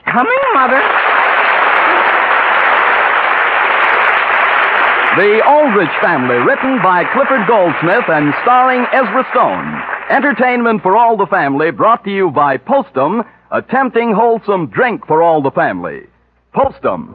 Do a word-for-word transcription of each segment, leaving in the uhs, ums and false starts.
Coming, Mother. The Aldrich Family, written by Clifford Goldsmith and starring Ezra Stone. Entertainment for all the family, brought to you by Postum, a tempting, wholesome drink for all the family. Postum.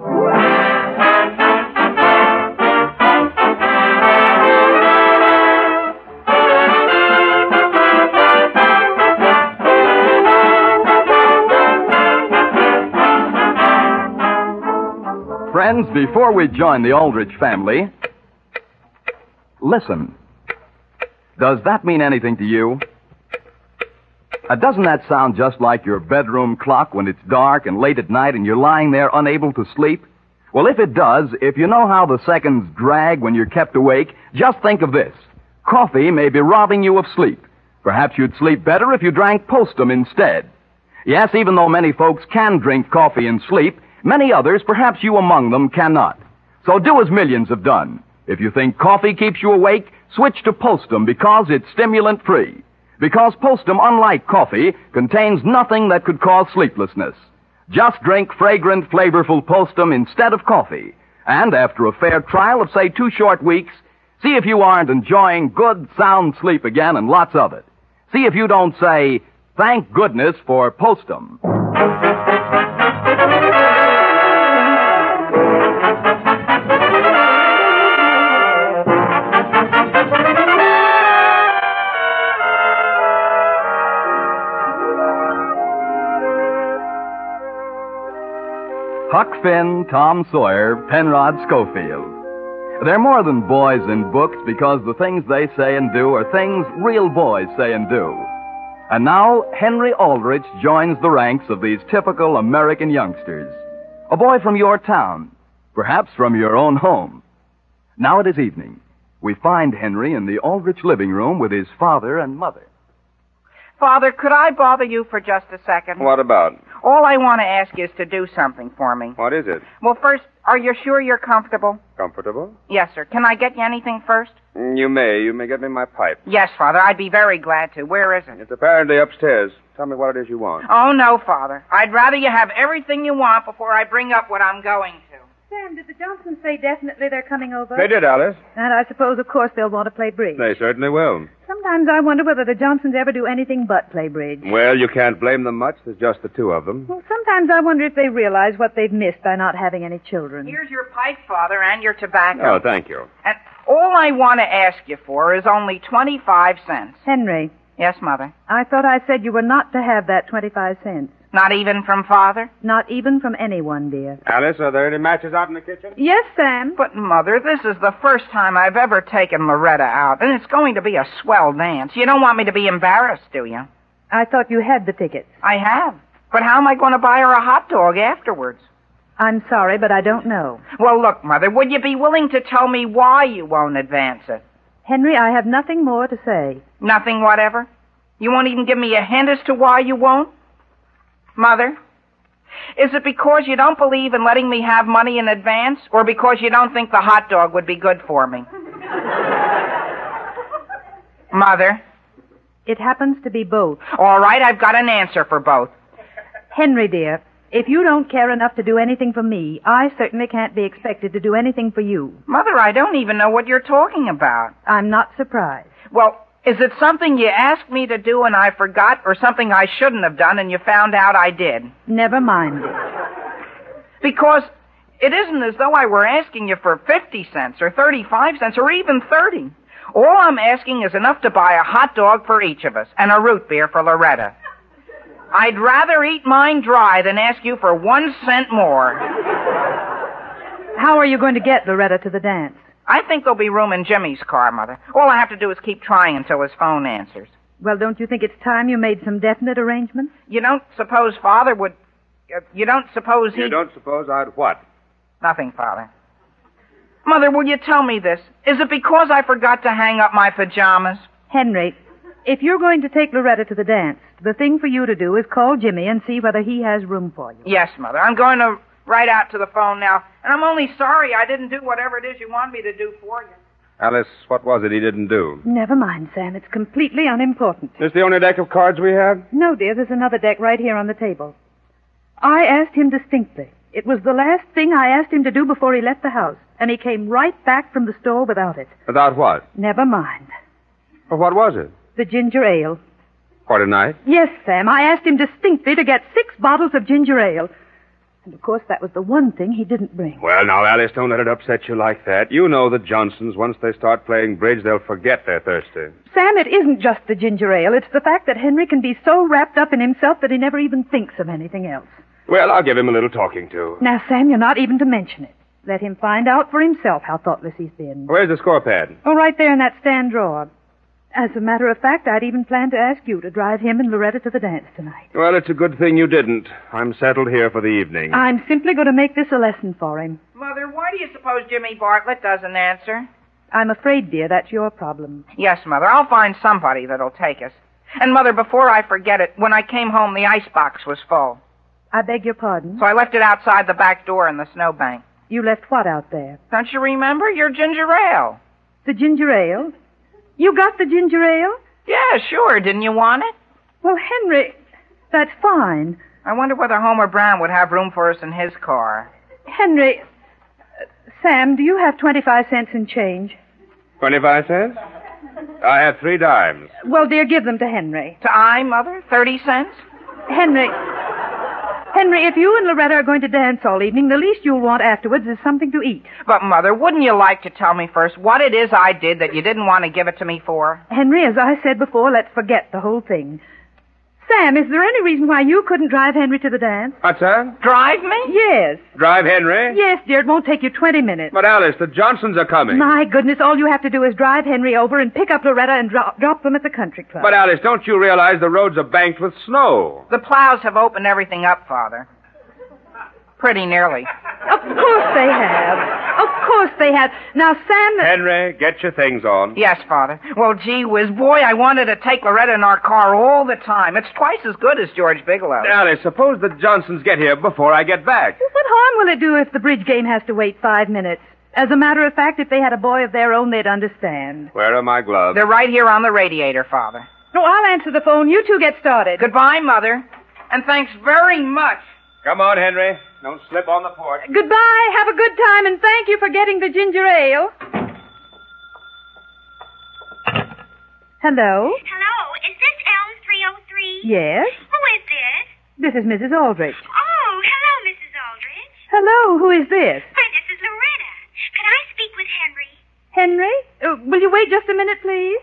Friends, before we join the Aldrich family, listen. Does that mean anything to you? Uh, doesn't that sound just like your bedroom clock when it's dark and late at night and you're lying there unable to sleep? Well, if it does, if you know how the seconds drag when you're kept awake, just think of this. Coffee may be robbing you of sleep. Perhaps you'd sleep better if you drank Postum instead. Yes, even though many folks can drink coffee and sleep, many others, perhaps you among them, cannot. So do as millions have done. If you think coffee keeps you awake, switch to Postum because it's stimulant-free. Because Postum, unlike coffee, contains nothing that could cause sleeplessness. Just drink fragrant, flavorful Postum instead of coffee. And after a fair trial of, say, two short weeks, see if you aren't enjoying good, sound sleep again and lots of it. See if you don't say, thank goodness for Postum. Huck Finn, Tom Sawyer, Penrod Schofield. They're more than boys in books because the things they say and do are things real boys say and do. And now, Henry Aldrich joins the ranks of these typical American youngsters. A boy from your town, perhaps from your own home. Now it is evening. We find Henry in the Aldrich living room with his father and mother. Father, could I bother you for just a second? What about? All I want to ask you is to do something for me. What is it? Well, first, are you sure you're comfortable? Comfortable? Yes, sir. Can I get you anything first? Mm, You may. You may get me my pipe. Yes, Father. I'd be very glad to. Where is it? It's apparently upstairs. Tell me what it is you want. Oh, no, Father. I'd rather you have everything you want before I bring up what I'm going to. Sam, did the Johnsons say definitely they're coming over? They did, Alice. And I suppose, of course, they'll want to play bridge. They certainly will. Sometimes I wonder whether the Johnsons ever do anything but play bridge. Well, you can't blame them much. There's just the two of them. Well, sometimes I wonder if they realize what they've missed by not having any children. Here's your pipe, Father, and your tobacco. Oh, thank you. And all I want to ask you for is only twenty-five cents. Henry, Yes, Mother. I thought I said you were not to have that twenty-five cents. Not even from Father? Not even from anyone, dear. Alice, are there any matches out in the kitchen? Yes, Sam. But, Mother, this is the first time I've ever taken Loretta out, and it's going to be a swell dance. You don't want me to be embarrassed, do you? I thought you had the tickets. I have. But how am I going to buy her a hot dog afterwards? I'm sorry, but I don't know. Well, look, Mother, would you be willing to tell me why you won't advance it? Henry, I have nothing more to say. Nothing whatever? You won't even give me a hint as to why you won't? Mother, is it because you don't believe in letting me have money in advance, or because you don't think the hot dog would be good for me? Mother? It happens to be both. All right, I've got an answer for both. Henry, dear, if you don't care enough to do anything for me, I certainly can't be expected to do anything for you. Mother, I don't even know what you're talking about. I'm not surprised. Well, is it something you asked me to do and I forgot, or something I shouldn't have done and you found out I did? Never mind it. Because it isn't as though I were asking you for fifty cents or thirty-five cents or even thirty. All I'm asking is enough to buy a hot dog for each of us and a root beer for Loretta. I'd rather eat mine dry than ask you for one cent more. How are you going to get Loretta to the dance? I think there'll be room in Jimmy's car, Mother. All I have to do is keep trying until his phone answers. Well, don't you think it's time you made some definite arrangements? You don't suppose Father would... Uh, you don't suppose he... You don't suppose I'd what? Nothing, Father. Mother, will you tell me this? Is it because I forgot to hang up my pajamas? Henry, if you're going to take Loretta to the dance, the thing for you to do is call Jimmy and see whether he has room for you. Yes, Mother. I'm going to write out to the phone now, and I'm only sorry I didn't do whatever it is you want me to do for you. Alice, what was it he didn't do? Never mind, Sam. It's completely unimportant. This the only deck of cards we have? No, dear. There's another deck right here on the table. I asked him distinctly. It was the last thing I asked him to do before he left the house, and he came right back from the store without it. Without what? Never mind. Well, what was it? The ginger ale. For tonight? Yes, Sam, I asked him distinctly to get six bottles of ginger ale. And, of course, that was the one thing he didn't bring. Well, now, Alice, don't let it upset you like that. You know the Johnsons, once they start playing bridge, they'll forget they're thirsty. Sam, it isn't just the ginger ale. It's the fact that Henry can be so wrapped up in himself that he never even thinks of anything else. Well, I'll give him a little talking to. Now, Sam, you're not even to mention it. Let him find out for himself how thoughtless he's been. Where's the score pad? Oh, right there in that stand drawer. As a matter of fact, I'd even planned to ask you to drive him and Loretta to the dance tonight. Well, it's a good thing you didn't. I'm settled here for the evening. I'm simply going to make this a lesson for him. Mother, why do you suppose Jimmy Bartlett doesn't answer? I'm afraid, dear, that's your problem. Yes, Mother, I'll find somebody that'll take us. And, Mother, before I forget it, when I came home, the icebox was full. I beg your pardon? So I left it outside the back door in the snowbank. You left what out there? Don't you remember? Your ginger ale. The ginger ale? You got the ginger ale? Yeah, sure. Didn't you want it? Well, Henry, that's fine. I wonder whether Homer Brown would have room for us in his car. Henry, uh, Sam, do you have twenty-five cents in change? Twenty-five cents? I have three dimes. Well, dear, give them to Henry. To I, Mother? Thirty cents? Henry, Henry, if you and Loretta are going to dance all evening, the least you'll want afterwards is something to eat. But, Mother, wouldn't you like to tell me first what it is I did that you didn't want to give it to me for? Henry, as I said before, let's forget the whole thing. Sam, is there any reason why you couldn't drive Henry to the dance? What's that? Drive me? Yes. Drive Henry? Yes, dear, it won't take you twenty minutes. But, Alice, the Johnsons are coming. My goodness, all you have to do is drive Henry over and pick up Loretta and drop, drop them at the country club. But, Alice, don't you realize the roads are banked with snow? The plows have opened everything up, Father. Pretty nearly. Of course they have. Of course they have. Now, Sam... Henry, get your things on. Yes, Father. Well, gee whiz, boy, I wanted to take Loretta in our car all the time. It's twice as good as George Bigelow. Alice, suppose the Johnsons get here before I get back. What harm will it do if the bridge game has to wait five minutes? As a matter of fact, if they had a boy of their own, they'd understand. Where are my gloves? They're right here on the radiator, Father. No, I'll answer the phone. You two get started. Goodbye, Mother. And thanks very much. Come on, Henry. Don't slip on the porch. Goodbye. Have a good time, and thank you for getting the ginger ale. Hello? Hello, is this Elm three oh three? Yes? Who is this? This is Missus Aldrich. Oh, hello, Missus Aldrich. Hello, who is this? Why, this is Loretta. Can I speak with Henry? Henry? Uh, will you wait just a minute, please?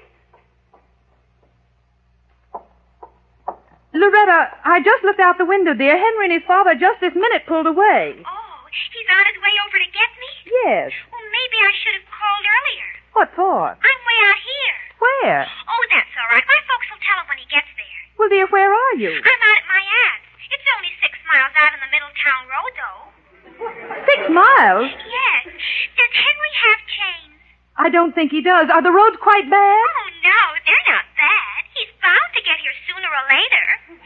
Loretta, I just looked out the window, dear. Henry and his father just this minute pulled away. Oh, he's on his way over to get me? Yes. Well, maybe I should have called earlier. What for? I'm way out here. Where? Oh, that's all right. My folks will tell him when he gets there. Well, dear, where are you? I'm out at my aunt's. It's only six miles out on the Middletown Road, though. Six miles? Yes. Does Henry have chains? I don't think he does. Are the roads quite bad? Oh, no, they're not bad. He's bound to get here sooner or later.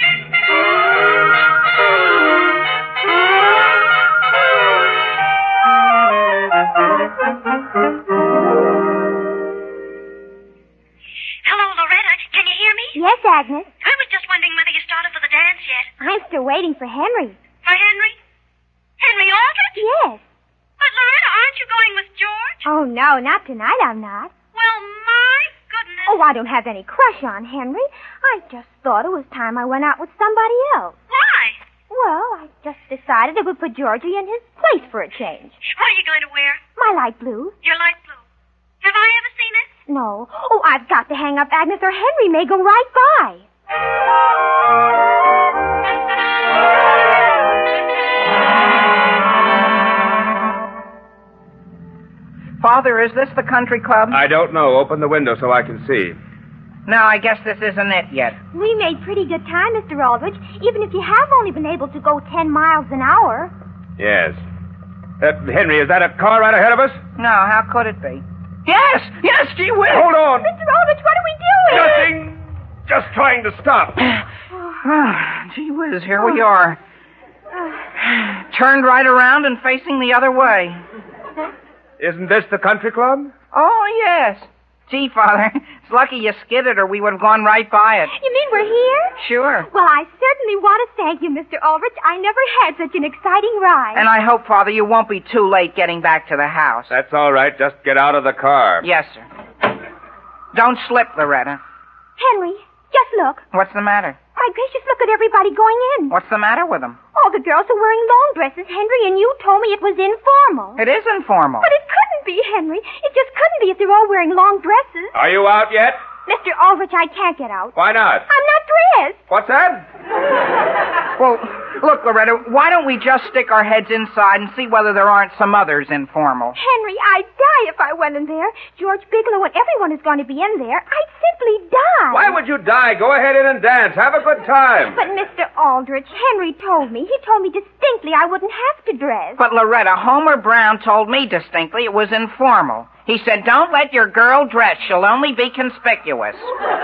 Hello, Loretta. Can you hear me? Yes, Agnes. I was just wondering whether you started for the dance yet. I'm still waiting for Henry. For Henry? Henry Aldrich? Yes. But, Loretta, aren't you going with George? Oh, no, not tonight I'm not. Well, my goodness. Oh, I don't have any crush on Henry. I just thought it was time I went out with somebody else. Why? Well, I just decided it would put Georgie in his place for a change. What are you going to wear? My light blue. Your light blue. Have I ever seen it? No. Oh, I've got to hang up, Agnes, or Henry may go right by. Father, is this the country club? I don't know. Open the window so I can see. No, I guess this isn't it yet. We made pretty good time, Mister Aldrich, even if you have only been able to go ten miles an hour. Yes. Uh, Henry, is that a car right ahead of us? No, how could it be? Yes! Yes, gee whiz! Hold on. Mister Aldrich, what are we doing? Nothing. Just trying to stop. Oh, gee whiz, here we are. Turned right around and facing the other way. Isn't this the country club? Oh, yes. Gee, Father, it's lucky you skidded or we would have gone right by it. You mean we're here? Sure. Well, I certainly want to thank you, Mister Aldrich. I never had such an exciting ride. And I hope, Father, you won't be too late getting back to the house. That's all right. Just get out of the car. Yes, sir. Don't slip, Loretta. Henry, just look. What's the matter? My gracious, look at everybody going in. What's the matter with them? All the girls are wearing long dresses, Henry, and you told me it was informal. It is informal. But it couldn't be, Henry. It just couldn't be if they're all wearing long dresses. Are you out yet? Mister Aldrich, I can't get out. Why not? I'm not dressed. What's that? Well, look, Loretta, why don't we just stick our heads inside and see whether there aren't some others informal? Henry, I'd die if I went in there. George Bigelow and everyone is going to be in there. I'd simply die. Why would you die? Go ahead in and dance. Have a good time. But Mister Aldrich, Henry told me. He told me distinctly I wouldn't have to dress. But, Loretta, Homer Brown told me distinctly it was informal. He said, don't let your girl dress. She'll only be conspicuous.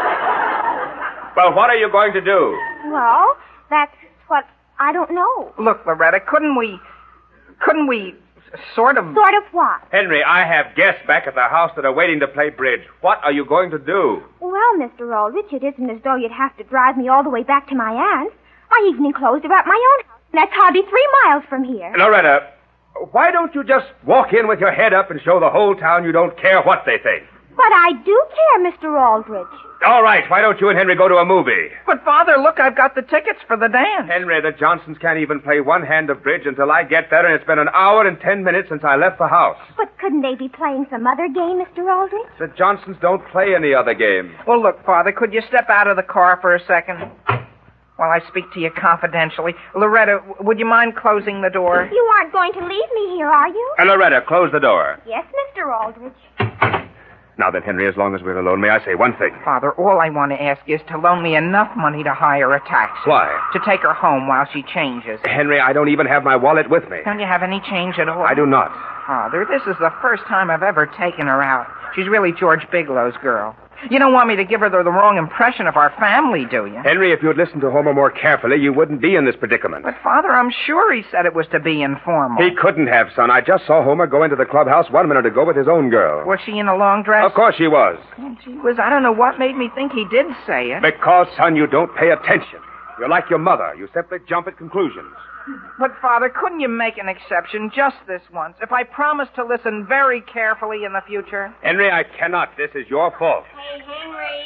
Well, what are you going to do? Well, that's what I don't know. Look, Loretta, couldn't we... Couldn't we sort of... Sort of what? Henry, I have guests back at the house that are waiting to play bridge. What are you going to do? Well, Mister Aldrich, it isn't as though you'd have to drive me all the way back to my aunt's. My evening clothes are at my own house. And that's hardly three miles from here. Loretta, why don't you just walk in with your head up and show the whole town you don't care what they think? But I do care, Mister Aldrich. All right, why don't you and Henry go to a movie? But, Father, look, I've got the tickets for the dance. Henry, the Johnsons can't even play one hand of bridge until I get there, and it's been an hour and ten minutes since I left the house. But couldn't they be playing some other game, Mister Aldrich? The Johnsons don't play any other game. Well, look, Father, could you step out of the car for a second? While I speak to you confidentially. Loretta, w- would you mind closing the door? You aren't going to leave me here, are you? And Loretta, close the door. Yes, Mister Aldrich. Now then, Henry, as long as we're alone, may I say one thing? Father, all I want to ask is to loan me enough money to hire a taxi. Why? To take her home while she changes. Henry, I don't even have my wallet with me. Don't you have any change at all? I do not. Father, this is the first time I've ever taken her out. She's really George Bigelow's girl. You don't want me to give her the, the wrong impression of our family, do you? Henry, if you'd listened to Homer more carefully, you wouldn't be in this predicament. But, Father, I'm sure he said it was to be informal. He couldn't have, son. I just saw Homer go into the clubhouse one minute ago with his own girl. Was she in a long dress? Of course she was. Oh, gee whiz, I don't know what made me think he did say it. Because, son, you don't pay attention. You're like your mother. You simply jump at conclusions. But, Father, couldn't you make an exception just this once if I promise to listen very carefully in the future? Henry, I cannot. This is your fault. Hey, Henry.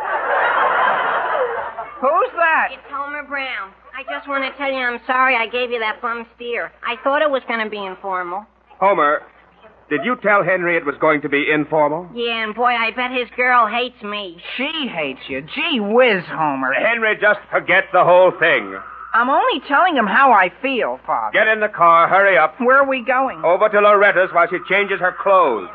Who's that? It's Homer Brown. I just want to tell you I'm sorry I gave you that bum steer. I thought it was going to be informal. Homer, did you tell Henry it was going to be informal? Yeah, and boy, I bet his girl hates me. She hates you. Gee whiz, Homer. Henry, just forget the whole thing. I'm only telling him how I feel, Father. Get in the car. Hurry up. Where are we going? Over to Loretta's while she changes her clothes.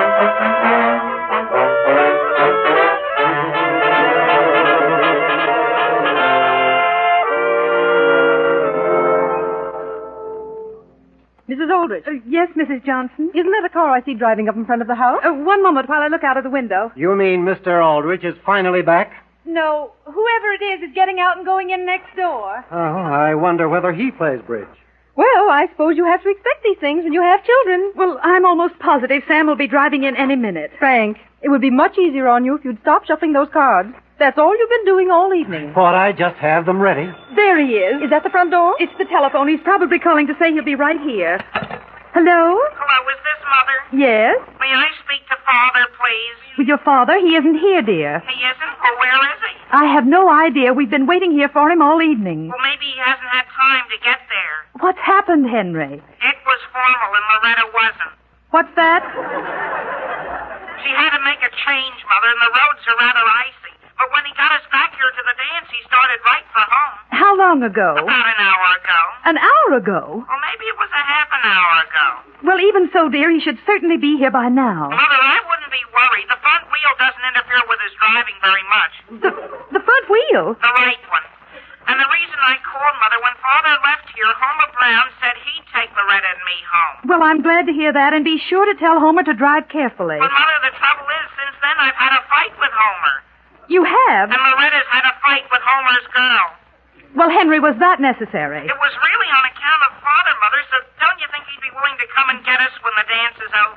Missus Aldrich. Uh, yes, Missus Johnson. Isn't that a car I see driving up in front of the house? Uh, one moment while I look out of the window. You mean Mister Aldrich is finally back? No, whoever it is is getting out and going in next door. Oh, I wonder whether he plays bridge. Well, I suppose you have to expect these things when you have children. Well, I'm almost positive Sam will be driving in any minute. Frank, it would be much easier on you if you'd stop shuffling those cards. That's all you've been doing all evening. Thought I'd just have them ready. There he is. Is that the front door? It's the telephone. He's probably calling to say he'll be right here. Hello? Hello, is this Mother? Yes? May I speak to Father, please? With your father? He isn't here, dear. He isn't? Well, where is he? I have no idea. We've been waiting here for him all evening. Well, maybe he hasn't had time to get there. What's happened, Henry? It was formal and Loretta wasn't. What's that? She had to make a change, Mother, and the roads are rather icy. But when he got us back here to the dance, he started right for home. How long ago? About an hour ago. An hour ago? Or maybe it was a half an hour ago. Well, even so, dear, he should certainly be here by now. Mother, I wouldn't be worried. The front wheel doesn't interfere with his driving very much. The, the front wheel? The right one. And the reason I called, Mother, when Father left here, Homer Brown said he'd take Loretta and me home. Well, I'm glad to hear that, and be sure to tell Homer to drive carefully. But, Mother, the trouble is, since then I've had a fight with Homer. You have? And Loretta's had a fight with Homer's girl. Well, Henry, was that necessary? It was really on account of Father, Mother, so don't you think he'd be willing to come and get us when the dance is over?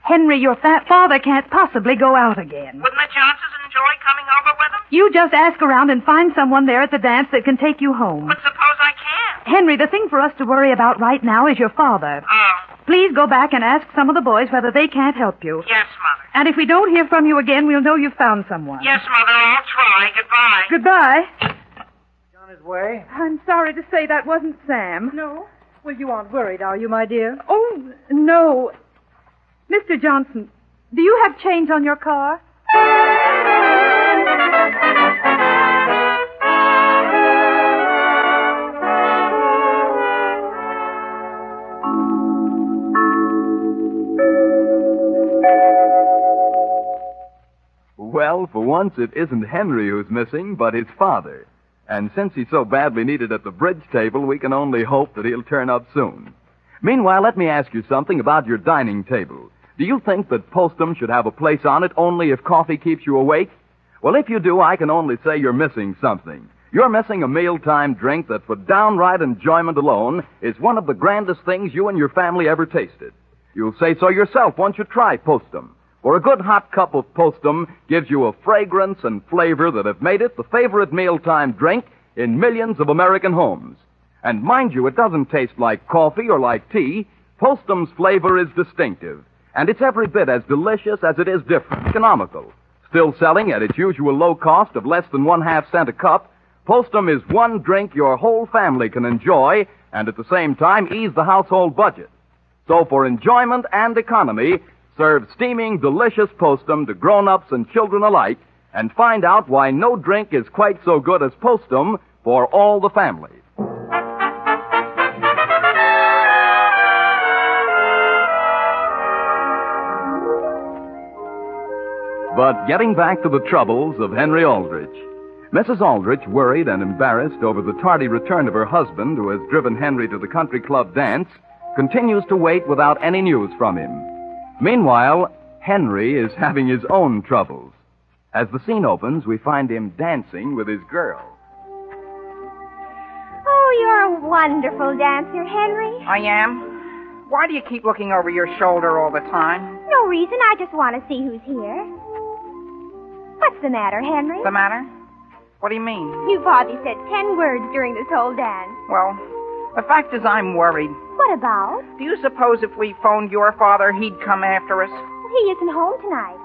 Henry, your fat father can't possibly go out again. Wouldn't the Johnsons enjoy coming over with him? You just ask around and find someone there at the dance that can take you home. But suppose I can't. Henry, the thing for us to worry about right now is your father. Oh. Please go back and ask some of the boys whether they can't help you. Yes, Mother. And if we don't hear from you again, we'll know you've found someone. Yes, Mother, I'll try. Goodbye. Goodbye. On his way? I'm sorry to say that wasn't Sam. No? Well, you aren't worried, are you, my dear? Oh, no. Mister Johnson, do you have change on your car? Well, for once it isn't Henry who's missing, but his father. And since he's so badly needed at the bridge table, we can only hope that he'll turn up soon. Meanwhile, let me ask you something about your dining table. Do you think that Postum should have a place on it only if coffee keeps you awake? Well, if you do, I can only say you're missing something. You're missing a mealtime drink that, for downright enjoyment alone, is one of the grandest things you and your family ever tasted. You'll say so yourself once you try Postum. For a good hot cup of Postum gives you a fragrance and flavor that have made it the favorite mealtime drink in millions of American homes. And mind you, it doesn't taste like coffee or like tea. Postum's flavor is distinctive, and it's every bit as delicious as it is different, economical. Still selling at its usual low cost of less than one half cent a cup, Postum is one drink your whole family can enjoy and at the same time ease the household budget. So for enjoyment and economy, serve steaming, delicious Postum to grown-ups and children alike, and find out why no drink is quite so good as Postum for all the family. But getting back to the troubles of Henry Aldrich. Missus Aldrich, worried and embarrassed over the tardy return of her husband, who has driven Henry to the country club dance, continues to wait without any news from him. Meanwhile, Henry is having his own troubles. As the scene opens, we find him dancing with his girl. Oh, you're a wonderful dancer, Henry. I am. Why do you keep looking over your shoulder all the time? No reason. I just want to see who's here. What's the matter, Henry? The matter? What do you mean? You've hardly said ten words during this whole dance. Well, the fact is I'm worried. What about? Do you suppose if we phoned your father, he'd come after us? He isn't home tonight.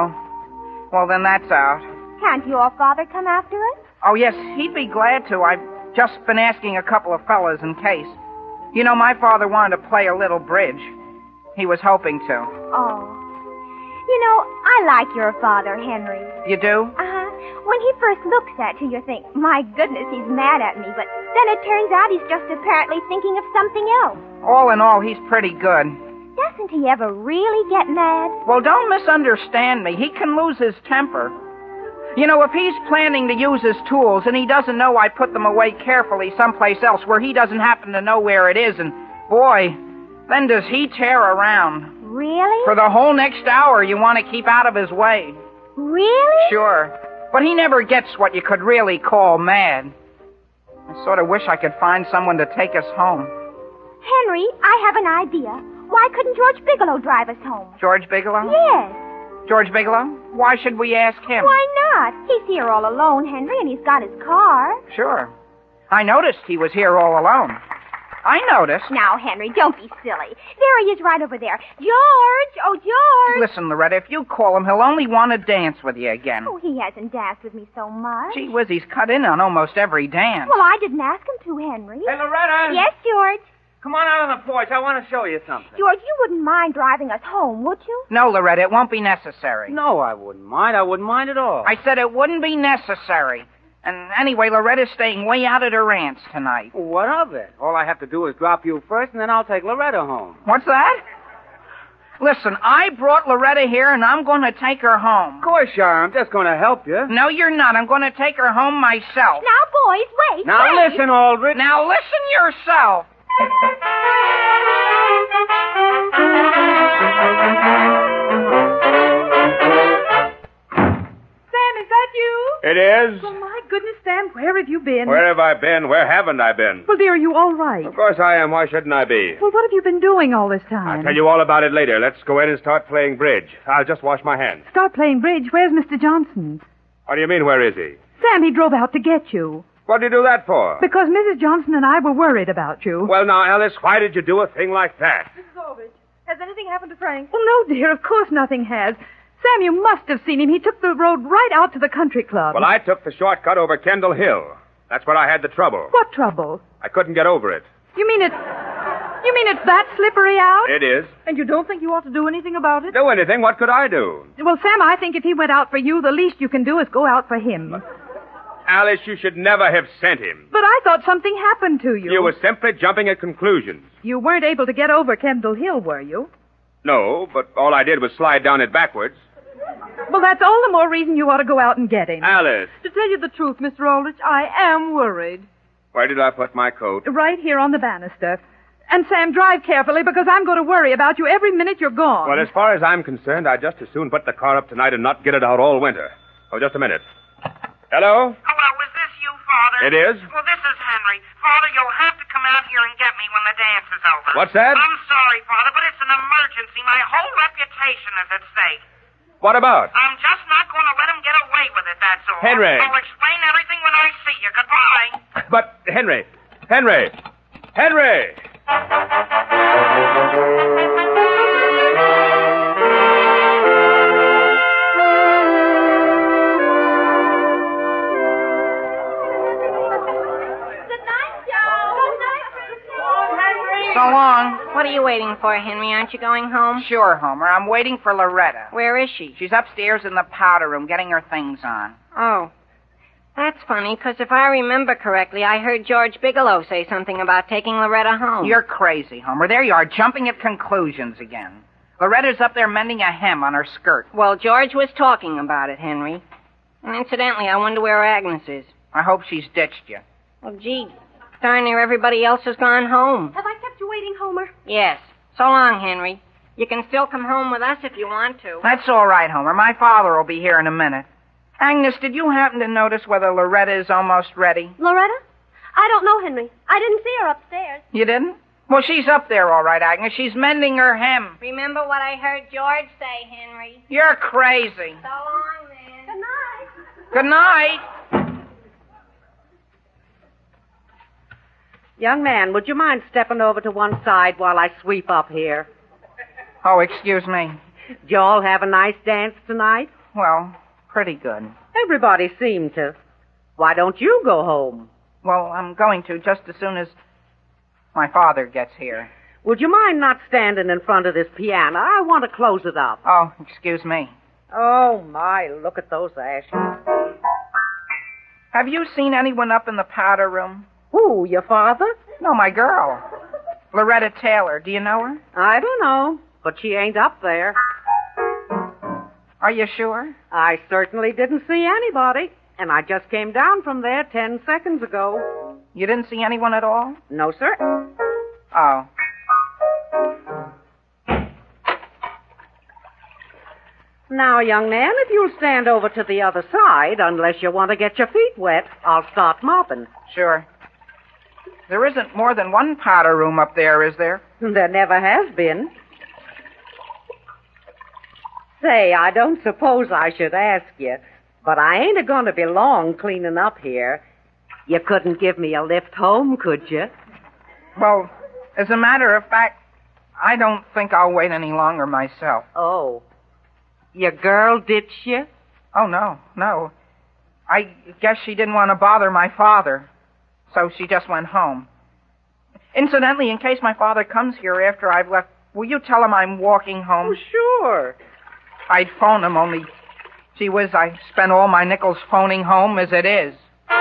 Oh. Well, then that's out. Can't your father come after us? Oh, yes, he'd be glad to. I've just been asking a couple of fellas in case. You know, my father wanted to play a little bridge. He was hoping to. Oh. You know, I like your father, Henry. You do? Uh-huh. When he first looks at you, you think, my goodness, he's mad at me. But then it turns out he's just apparently thinking of something else. All in all, he's pretty good. Doesn't he ever really get mad? Well, don't misunderstand me. He can lose his temper. You know, if he's planning to use his tools and he doesn't know I put them away carefully someplace else where he doesn't happen to know where it is, and boy, then does he tear around. Really? For the whole next hour, you want to keep out of his way. Really? Sure. But he never gets what you could really call mad. I sort of wish I could find someone to take us home. Henry, I have an idea. Why couldn't George Bigelow drive us home? George Bigelow? Yes. George Bigelow? Why should we ask him? Why not? He's here all alone, Henry, and he's got his car. Sure. I noticed he was here all alone. I noticed. Now, Henry, don't be silly. There he is right over there. George! Oh, George! Listen, Loretta, if you call him, he'll only want to dance with you again. Oh, he hasn't danced with me so much. Gee whiz, he's cut in on almost every dance. Well, I didn't ask him to, Henry. Hey, Loretta! Yes, George? Come on out on the porch. I want to show you something. George, you wouldn't mind driving us home, would you? No, Loretta, it won't be necessary. No, I wouldn't mind. I wouldn't mind at all. I said it wouldn't be necessary. And anyway, Loretta's staying way out at her aunt's tonight. What of it? All I have to do is drop you first, and then I'll take Loretta home. What's that? Listen, I brought Loretta here, and I'm going to take her home. Of course you are. I'm just going to help you. No, you're not. I'm going to take her home myself. Now, boys, wait. Now, wait. listen, Aldrich. Now, listen yourself. Sam, is that you? It is. Oh, my goodness, Sam, where have you been? Where have I been? Where haven't I been? Well, dear, are you all right? Of course I am. Why shouldn't I be? Well, what have you been doing all this time? I'll tell you all about it later. Let's go in and start playing bridge. I'll just wash my hands. Start playing bridge. Where's Mister Johnson? What do you mean, where is he? Sam, he drove out to get you. What did you do that for? Because Missus Johnson and I were worried about you. Well, now, Alice, why did you do a thing like that? Missus Aldrich, has anything happened to Frank? Well, no, dear, of course nothing has. Sam, you must have seen him. He took the road right out to the country club. Well, I took the shortcut over Kendall Hill. That's where I had the trouble. What trouble? I couldn't get over it. You mean it's... You mean it's that slippery out? It is. And you don't think you ought to do anything about it? Do anything? What could I do? Well, Sam, I think if he went out for you, the least you can do is go out for him. Alice, you should never have sent him. But I thought something happened to you. You were simply jumping at conclusions. You weren't able to get over Kendall Hill, were you? No, but all I did was slide down it backwards. Well, that's all the more reason you ought to go out and get him. Alice. To tell you the truth, Mister Aldrich, I am worried. Where did I put my coat? Right here on the banister. And, Sam, drive carefully because I'm going to worry about you every minute you're gone. Well, as far as I'm concerned, I'd just as soon put the car up tonight and not get it out all winter. Oh, just a minute. Hello? Hello, is this you, Father? It is? Well, this is Henry. Father, you'll have to come out here and get me when the dance is over. What's that? I'm sorry, Father, but it's an emergency. My whole reputation is at stake. What about? I'm just not going to let him get away with it, that's all. Henry. I'll explain everything when I see you. Goodbye. But, Henry. Henry. Henry! So long. What are you waiting for, Henry? Aren't you going home? Sure, Homer. I'm waiting for Loretta. Where is she? She's upstairs in the powder room getting her things on. Oh. That's funny, because if I remember correctly, I heard George Bigelow say something about taking Loretta home. You're crazy, Homer. There you are, jumping at conclusions again. Loretta's up there mending a hem on her skirt. Well, George was talking about it, Henry. And incidentally, I wonder where Agnes is. I hope she's ditched you. Well, gee, darn near everybody else has gone home. Have I kept you waiting, Homer? Yes. So long, Henry. You can still come home with us if you want to. That's all right, Homer. My father will be here in a minute. Agnes, did you happen to notice whether Loretta is almost ready? Loretta? I don't know, Henry. I didn't see her upstairs. You didn't? Well, she's up there all right, Agnes. She's mending her hem. Remember what I heard George say, Henry. You're crazy. So long, then. Good night. Good night. Young man, would you mind stepping over to one side while I sweep up here? Oh, excuse me. Did you all have a nice dance tonight? Well, pretty good. Everybody seemed to. Why don't you go home? Well, I'm going to just as soon as my father gets here. Would you mind not standing in front of this piano? I want to close it up. Oh, excuse me. Oh, my, look at those ashes. Have you seen anyone up in the powder room? Who, your father? No, my girl. Loretta Taylor. Do you know her? I don't know, but she ain't up there. Are you sure? I certainly didn't see anybody, and I just came down from there ten seconds ago. You didn't see anyone at all? No, sir. Oh. Now, young man, if you'll stand over to the other side, unless you want to get your feet wet, I'll start mopping. Sure. There isn't more than one powder room up there, is there? There never has been. Say, I don't suppose I should ask you, but I ain't a-going to be long cleaning up here. You couldn't give me a lift home, could you? Well, as a matter of fact, I don't think I'll wait any longer myself. Oh. Your girl ditched you? Oh, no, no. I guess she didn't want to bother my father, so she just went home. Incidentally, in case my father comes here after I've left, will you tell him I'm walking home? Oh, sure. I'd phone him, only, gee whiz, I spend all my nickels phoning home as it is.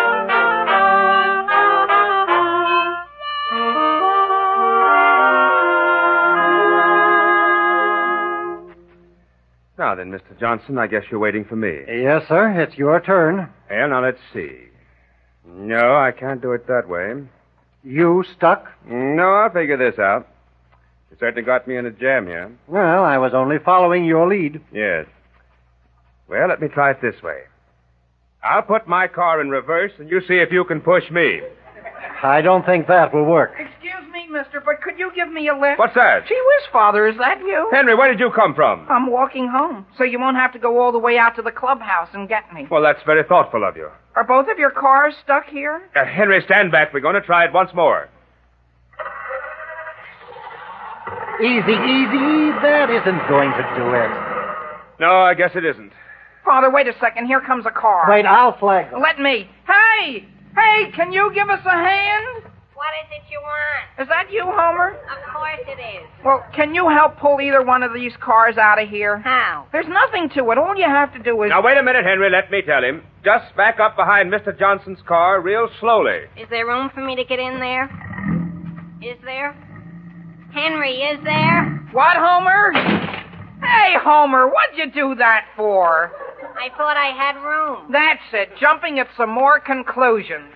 Now then, Mister Johnson, I guess you're waiting for me. Yes, sir. It's your turn. Well, now let's see. No, I can't do it that way. You stuck? No, I'll figure this out. You certainly got me in a jam here. Well, I was only following your lead. Yes. Well, let me try it this way. I'll put my car in reverse, and you see if you can push me. I don't think that will work. Excuse me, mister, but could you give me a lift? What's that? Gee whiz, Father, is that you? Henry, where did you come from? I'm walking home, so you won't have to go all the way out to the clubhouse and get me. Well, that's very thoughtful of you. Are both of your cars stuck here? Uh, Henry, stand back. We're going to try it once more. Easy, easy. That isn't going to do it. No, I guess it isn't. Father, wait a second. Here comes a car. Wait, I'll flag them. Let me. Hey! Hey, can you give us a hand? What is it you want? Is that you, Homer? Of course it is. Well, can you help pull either one of these cars out of here? How? There's nothing to it. All you have to do is... Now, wait a minute, Henry. Let me tell him. Just back up behind Mister Johnson's car real slowly. Is there room for me to get in there? Is there? Henry, is there? What, Homer? Hey, Homer, what'd you do that for? I thought I had room. That's it. Jumping at some more conclusions.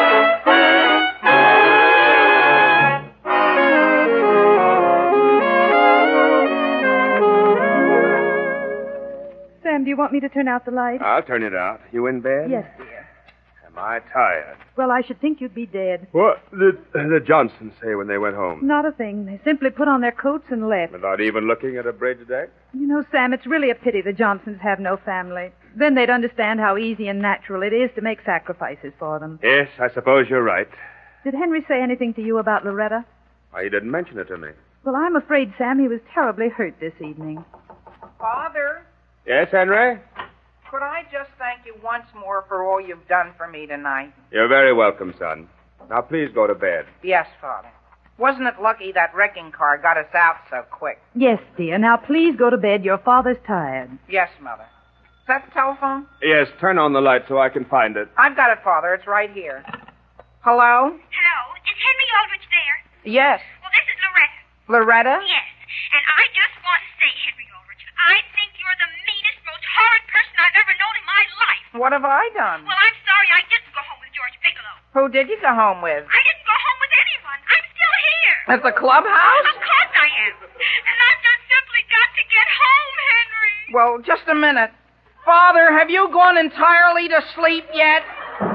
Sam, do you want me to turn out the light? I'll turn it out. You in bed? Yes, dear. Am I tired? Well, I should think you'd be dead. What did the Johnsons say when they went home? Not a thing. They simply put on their coats and left. Without even looking at a bridge deck? You know, Sam, it's really a pity the Johnsons have no family. Then they'd understand how easy and natural it is to make sacrifices for them. Yes, I suppose you're right. Did Henry say anything to you about Loretta? Why, he didn't mention it to me. Well, I'm afraid, Sam, he was terribly hurt this evening. Father, Yes, Henry? could I just thank you once more for all you've done for me tonight? You're very welcome, son. Now, please go to bed. Yes, Father. Wasn't it lucky that wrecking car got us out so quick? Yes, dear. Now, please go to bed. Your father's tired. Yes, Mother. Is that the telephone? Yes, turn on the light so I can find it. I've got it, Father. It's right here. Hello? Hello, is Henry Aldrich there? Yes. Well, this is Loretta. Loretta? Yes, and I just want to say, Henry Aldrich, I think you're the meanest, most horrid person I've ever known in my life. What have I done? Well, I'm sorry I didn't go home with George Bigelow. Who did you go home with? I didn't go home with anyone. I'm still here. At the clubhouse? Of course I am. And I've just simply got to get home, Henry. Well, just a minute. Father, have you gone entirely to sleep yet?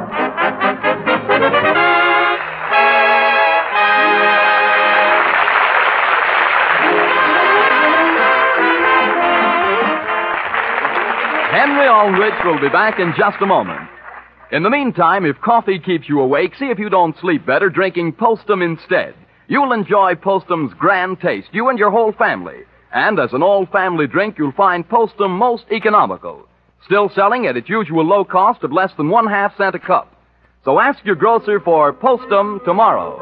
Henry Aldrich will be back in just a moment. In the meantime, if coffee keeps you awake, see if you don't sleep better drinking Postum instead. You'll enjoy Postum's grand taste, you and your whole family. And as an all-family drink, you'll find Postum most economical. Still selling at its usual low cost of less than one-half cent a cup. So ask your grocer for Postum tomorrow.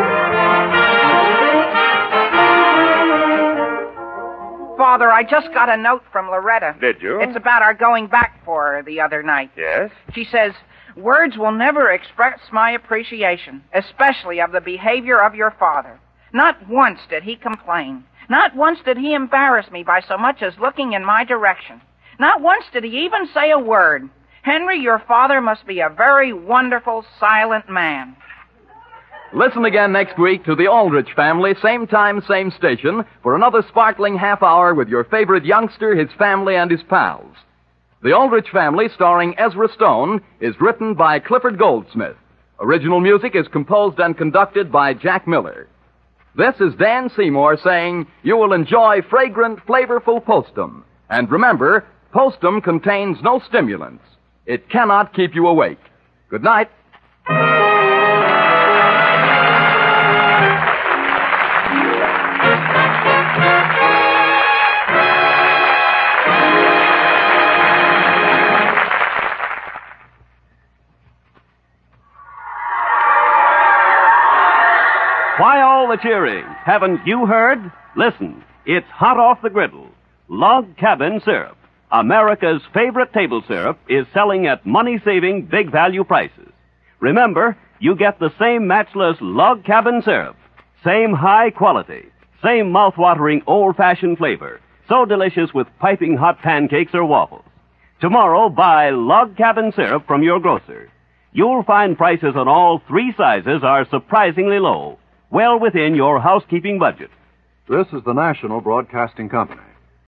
Father, I just got a note from Loretta. Did you? It's about our going back for her the other night. Yes? She says, words will never express my appreciation, especially of the behavior of your father. Not once did he complain. Not once did he embarrass me by so much as looking in my direction. Not once did he even say a word. Henry, your father must be a very wonderful, silent man. Listen again next week to the Aldrich family, same time, same station, for another sparkling half hour with your favorite youngster, his family, and his pals. The Aldrich Family, starring Ezra Stone, is written by Clifford Goldsmith. Original music is composed and conducted by Jack Miller. This is Dan Seymour saying you will enjoy fragrant, flavorful Postum. And remember, Postum contains no stimulants. It cannot keep you awake. Good night. Why all the cheering? Haven't you heard? Listen, it's hot off the griddle. Log Cabin Syrup, America's favorite table syrup, is selling at money-saving, big-value prices. Remember, you get the same matchless Log Cabin Syrup, same high quality, same mouth-watering old-fashioned flavor, so delicious with piping hot pancakes or waffles. Tomorrow, buy Log Cabin Syrup from your grocer. You'll find prices on all three sizes are surprisingly low, well within your housekeeping budget. This is the National Broadcasting Company.